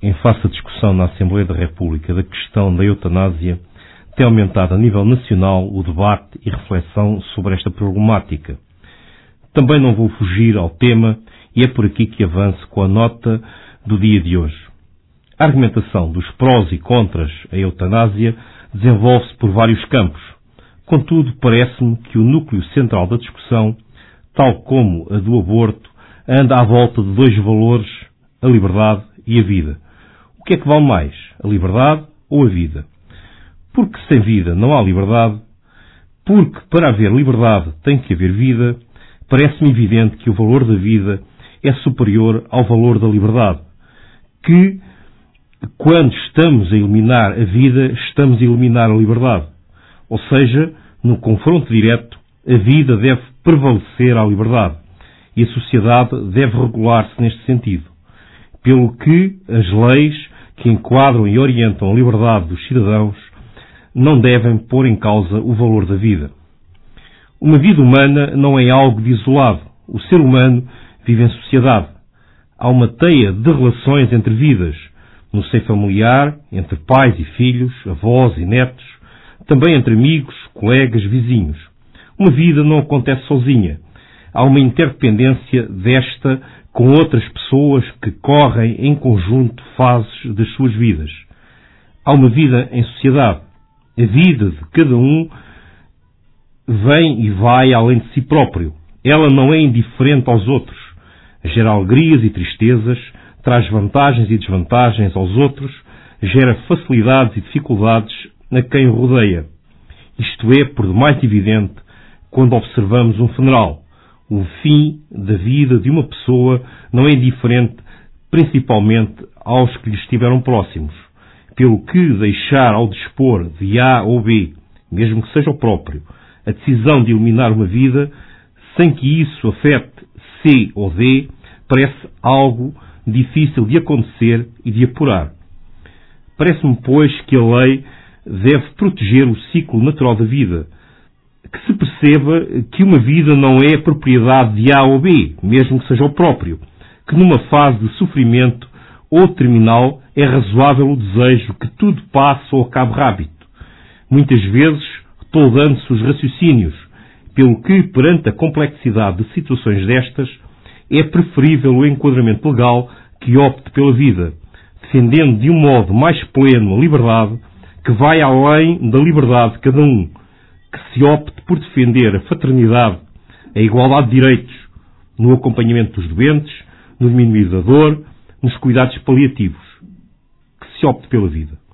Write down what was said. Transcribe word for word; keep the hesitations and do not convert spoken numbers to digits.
em face da discussão na Assembleia da República da questão da eutanásia, tem aumentado a nível nacional o debate e reflexão sobre esta problemática. Também não vou fugir ao tema e é por aqui que avanço com a nota do dia de hoje. A argumentação dos prós e contras à eutanásia desenvolve-se por vários campos. Contudo, parece-me que o núcleo central da discussão, tal como a do aborto, anda à volta de dois valores, a liberdade e a vida. O que é que vale mais, a liberdade ou a vida? Porque sem vida não há liberdade, porque para haver liberdade tem que haver vida, parece-me evidente que o valor da vida é superior ao valor da liberdade, que quando estamos a eliminar a vida, estamos a eliminar a liberdade. Ou seja, no confronto direto, a vida deve prevalecer à liberdade e a sociedade deve regular-se neste sentido, pelo que as leis que enquadram e orientam a liberdade dos cidadãos não devem pôr em causa o valor da vida. Uma vida humana não é algo de isolado. O ser humano vive em sociedade. Há uma teia de relações entre vidas, no seio familiar, entre pais e filhos, avós e netos, também entre amigos, colegas, vizinhos. Uma vida não acontece sozinha. Há uma interdependência desta com outras pessoas que correm em conjunto fases das suas vidas. Há uma vida em sociedade. A vida de cada um vem e vai além de si próprio. Ela não é indiferente aos outros. Gera alegrias e tristezas, traz vantagens e desvantagens aos outros, gera facilidades e dificuldades a quem o rodeia. Isto é, por demais evidente, quando observamos um funeral. O fim da vida de uma pessoa não é indiferente, principalmente aos que lhe estiveram próximos, pelo que deixar ao dispor de A ou B, mesmo que seja o próprio, a decisão de eliminar uma vida, sem que isso afete C ou D, parece algo difícil de acontecer e de apurar. Parece-me, pois, que a lei deve proteger o ciclo natural da vida, que se perceba que uma vida não é propriedade de A ou B, mesmo que seja o próprio, que numa fase de sofrimento ou terminal é razoável o desejo que tudo passe ou acabe rápido. Muitas vezes, toldando-se os raciocínios, pelo que, perante a complexidade de situações destas, é preferível o enquadramento legal que opte pela vida, defendendo de um modo mais pleno a liberdade, que vai além da liberdade de cada um, que se opte por defender a fraternidade, a igualdade de direitos, no acompanhamento dos doentes, no diminuir da dor, nos cuidados paliativos, que se opte pela vida.